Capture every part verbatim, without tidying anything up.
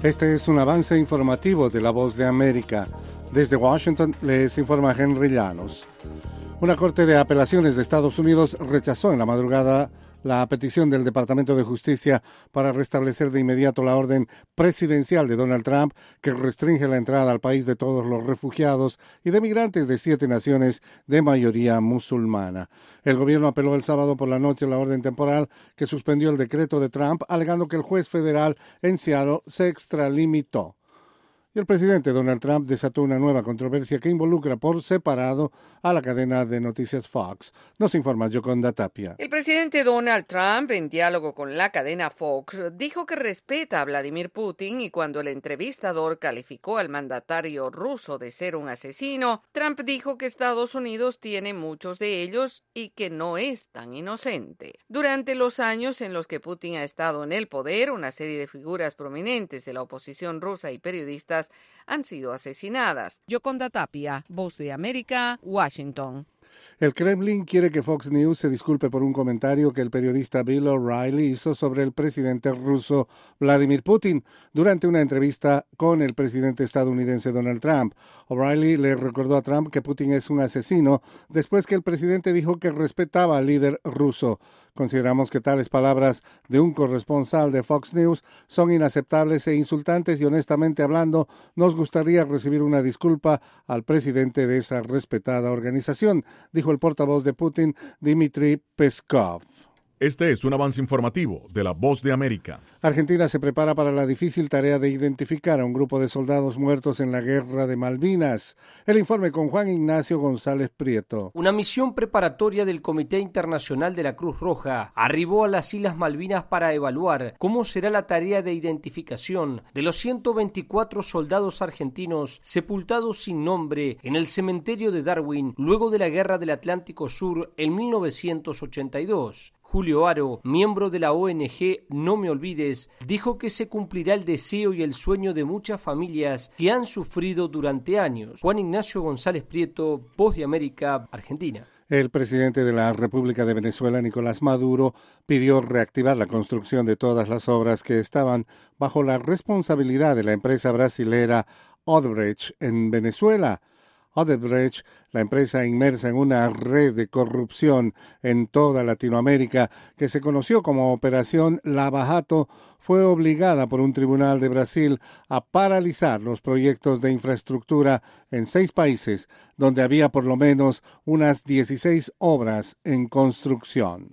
Este es un avance informativo de La Voz de América. Desde Washington les informa Henry Llanos. Una corte de apelaciones de Estados Unidos rechazó en la madrugada la petición del Departamento de Justicia para restablecer de inmediato la orden presidencial de Donald Trump que restringe la entrada al país de todos los refugiados y de migrantes de siete naciones de mayoría musulmana. El gobierno apeló el sábado por la noche la orden temporal que suspendió el decreto de Trump, alegando que el juez federal en Seattle se extralimitó. Y el presidente Donald Trump desató una nueva controversia que involucra por separado a la cadena de noticias Fox. Nos informa Yoconda Tapia. El presidente Donald Trump, en diálogo con la cadena Fox, dijo que respeta a Vladimir Putin y cuando el entrevistador calificó al mandatario ruso de ser un asesino, Trump dijo que Estados Unidos tiene muchos de ellos y que no es tan inocente. Durante los años en los que Putin ha estado en el poder, una serie de figuras prominentes de la oposición rusa y periodistas han sido asesinadas. Yoconda Tapia, Voz de América, Washington. El Kremlin quiere que Fox News se disculpe por un comentario que el periodista Bill O'Reilly hizo sobre el presidente ruso Vladimir Putin durante una entrevista con el presidente estadounidense Donald Trump. O'Reilly le recordó a Trump que Putin es un asesino después que el presidente dijo que respetaba al líder ruso. Consideramos que tales palabras de un corresponsal de Fox News son inaceptables e insultantes y honestamente hablando, nos gustaría recibir una disculpa al presidente de esa respetada organización, dijo el portavoz de Putin, Dmitry Peskov. Este es un avance informativo de La Voz de América. Argentina se prepara para la difícil tarea de identificar a un grupo de soldados muertos en la Guerra de Malvinas. El informe con Juan Ignacio González Prieto. Una misión preparatoria del Comité Internacional de la Cruz Roja arribó a las Islas Malvinas para evaluar cómo será la tarea de identificación de los ciento veinticuatro soldados argentinos sepultados sin nombre en el cementerio de Darwin luego de la Guerra del Atlántico Sur en mil novecientos ochenta y dos. Julio Aro, miembro de la O N G No Me Olvides, dijo que se cumplirá el deseo y el sueño de muchas familias que han sufrido durante años. Juan Ignacio González Prieto, Voz de América, Argentina. El presidente de la República de Venezuela, Nicolás Maduro, pidió reactivar la construcción de todas las obras que estaban bajo la responsabilidad de la empresa brasilera Odebrecht en Venezuela. Odebrecht, la empresa inmersa en una red de corrupción en toda Latinoamérica que se conoció como Operación Lava Jato, fue obligada por un tribunal de Brasil a paralizar los proyectos de infraestructura en seis países, donde había por lo menos unas dieciséis obras en construcción.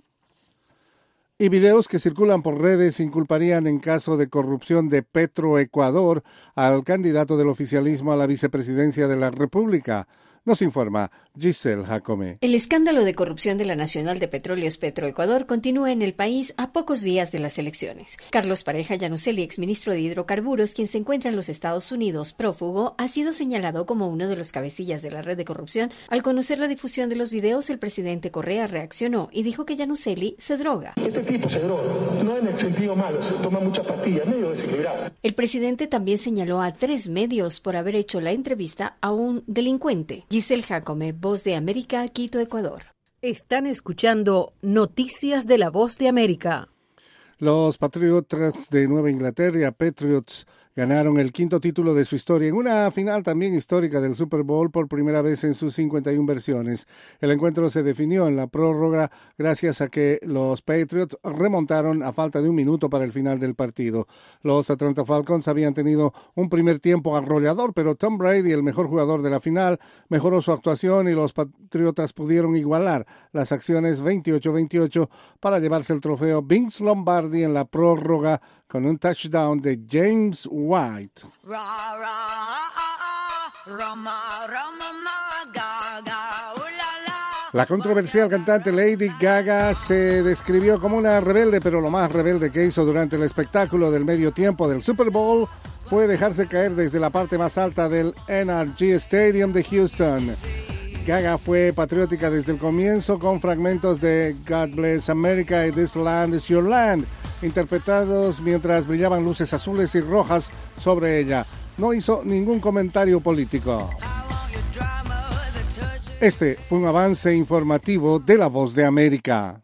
Y videos que circulan por redes inculparían en caso de corrupción de Petroecuador al candidato del oficialismo a la vicepresidencia de la República. Nos informa Giselle Jacome. El escándalo de corrupción de la Nacional de Petróleos Petroecuador continúa en el país a pocos días de las elecciones. Carlos Pareja Llanuselli, exministro de Hidrocarburos, quien se encuentra en los Estados Unidos prófugo, ha sido señalado como uno de los cabecillas de la red de corrupción. Al conocer la difusión de los videos, el presidente Correa reaccionó y dijo que Llanuselli se droga. Este tipo se droga, no en el sentido malo, se toma muchas pastillas, medio desequilibrado. El presidente también señaló a tres medios por haber hecho la entrevista a un delincuente. Giselle Jacome, Voz de América, Quito, Ecuador. Están escuchando Noticias de la Voz de América. Los Patriotas de Nueva Inglaterra, Patriots, ganaron el quinto título de su historia en una final también histórica del Super Bowl por primera vez en sus cincuenta y una versiones. El encuentro se definió en la prórroga gracias a que los Patriots remontaron a falta de un minuto para el final del partido. Los Atlanta Falcons habían tenido un primer tiempo arrollador, pero Tom Brady, el mejor jugador de la final, mejoró su actuación y los Patriotas pudieron igualar las acciones veintiocho veintiocho para llevarse el trofeo Vince Lombardi en la prórroga con un touchdown de James White. La controversial cantante Lady Gaga se describió como una rebelde, pero lo más rebelde que hizo durante el espectáculo del medio tiempo del Super Bowl fue dejarse caer desde la parte más alta del N R G Stadium de Houston. Gaga fue patriótica desde el comienzo con fragmentos de God Bless America y This Land Is Your Land, interpretados mientras brillaban luces azules y rojas sobre ella. No hizo ningún comentario político. Este fue un avance informativo de La Voz de América.